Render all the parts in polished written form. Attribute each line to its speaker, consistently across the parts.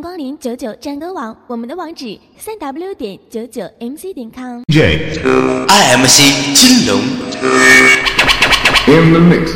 Speaker 1: 光临99战歌网，我们的网址3w.99mc.com。
Speaker 2: IMC 金龙。
Speaker 3: In the mix.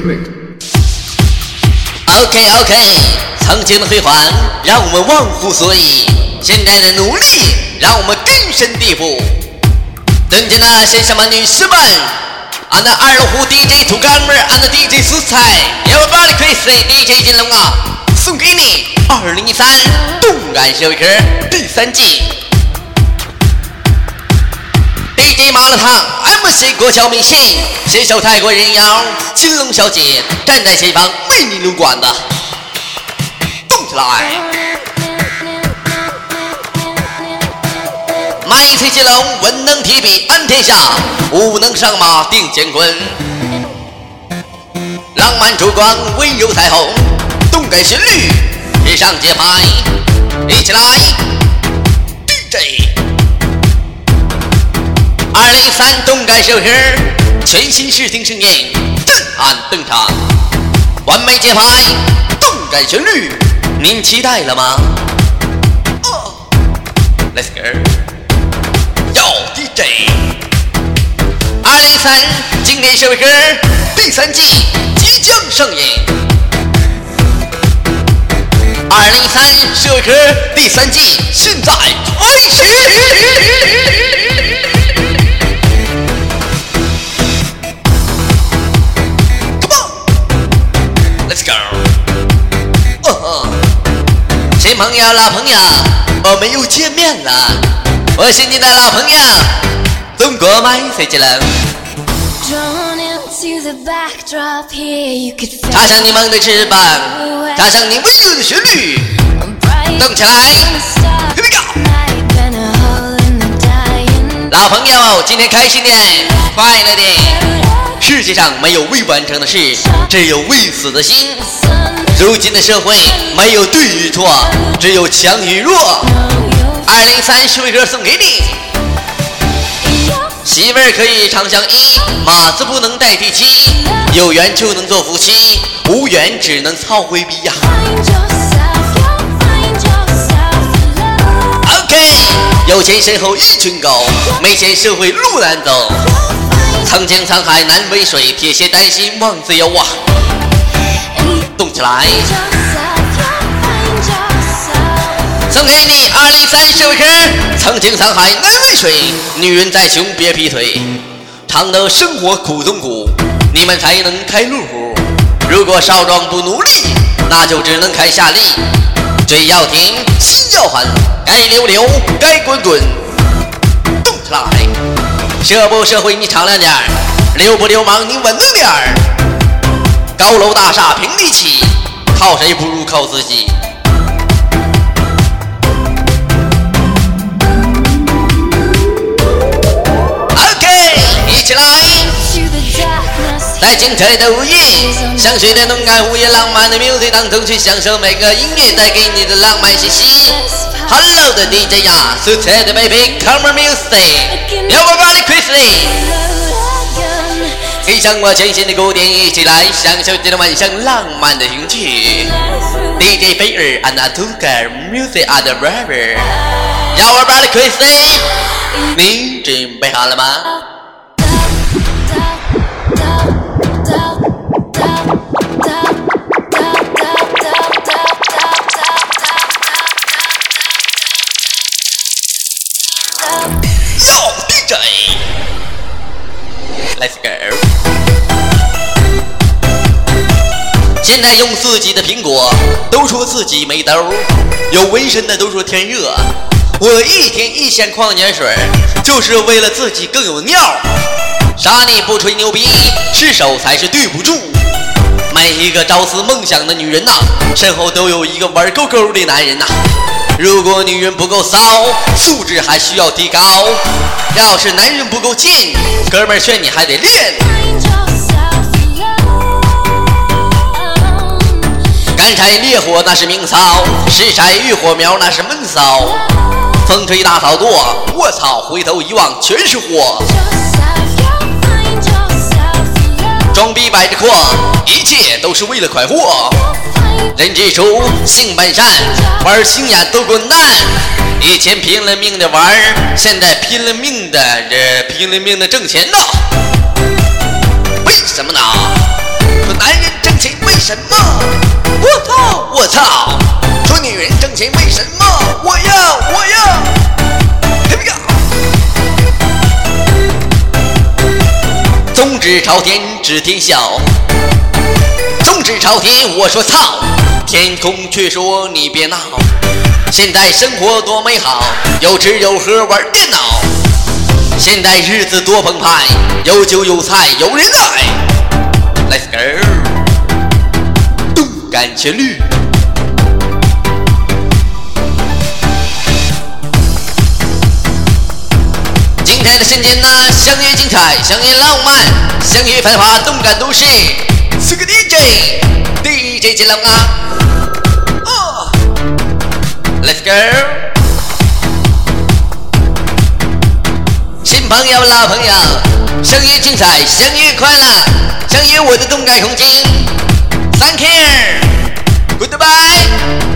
Speaker 2: OK， 曾经的辉煌让我们忘乎所以，现在的努力让我们根深蒂固。尊敬的先生们、女士们，俺的二龙湖 DJ 土干妹俺的 DJ 素菜 ，Everybody Crazy DJ 金龙啊，送给你2013动感社会科第3季。DJ 麻辣烫 MC 国桥明星携手泰国人妖金龙小姐站在前方为你撸管子，动起来！麦翠金龙文能提笔安天下，武能上马定乾坤。浪漫烛光温柔彩虹，动感旋律时尚节拍，一起来 DJ。2013动感社会科全新视听盛宴震撼登场，完美节拍，动感旋律，您期待了吗？Let's go， yo DJ。2013经典社会科第3季即将上映。2013社会科第3季现在开始。Let's go！ 新朋友、老朋友，我们又见面了。我是你的老朋友，中国麦穗之人。插上你们的翅膀，插上你温柔的旋律，动起来 ！Here we go！ 老朋友，今天开心点，快乐点。世界上没有未完成的事，只有未死的心。如今的社会没有对与错，只有强与弱。2013社会歌送给你，媳妇儿可以长相依，马子不能代替妻，有缘就能做夫妻，无缘只能操回逼呀。OK， 有钱身后一群狗，没钱社会路难走。曾经沧海难为水，铁血丹心望自由啊！动起来！送给你2013社会科。曾经沧海难为水，女人再穷别劈腿。常得生活苦中苦，你们才能开路虎。如果少壮不努力，那就只能开下力。嘴要甜，心要狠，该溜溜，该滚滚。动起来！社不社会你敞亮点儿，流不流氓你稳当点儿。高楼大厦凭力气，靠谁不如靠自己。OK， 一起来！在精彩的午夜，香水的动感午夜，浪漫的 music 当中去享受每个音乐带给你的浪漫气息。Hello 的 DJ 呀 ，so sad baby come on music，everybody crazy。配上我全新的鼓点，一起来享受这个晚上浪漫的情趣。DJ 菲尔 and Atuka music and rubber，everybody crazy， 你准备好了吗？Let's go！ 现在用自己的苹果，都说自己没兜；有纹身的都说天热。我一天一箱矿泉水，就是为了自己更有尿。傻你不吹牛逼，失手才是对不住。每一个朝思梦想的女人呐，身后都有一个玩勾勾的男人呐。如果女人不够骚，素质还需要提高。要是男人不够贱，哥们儿劝你还得练。干柴烈火那是明骚，拾柴遇火苗那是闷骚。风吹大草垛，卧槽，回头一望全是火。装逼摆着阔，一切都是为了快活。 人之初，性本善，玩性呀都滚蛋。以前拼了命的玩，现在拼了命的挣钱呢。为什么呢？说男人挣钱为什么？我操！说女人挣钱为什么？我要。Here we go。宗旨朝天，指天笑。宗旨朝天，我说操！天空却说你别闹。现在生活多美好，有吃有喝玩电脑。现在日子多澎湃，有酒有菜有人爱。Let's go， 动感旋律。今天的瞬间呢，相约精彩，相约浪漫，相约繁华，动感都市。是个 DJ 金龙啊。Let's go！ 新朋友、老朋友，相约精彩，相约快乐，相约我的动感空间。Thank you， Goodbye。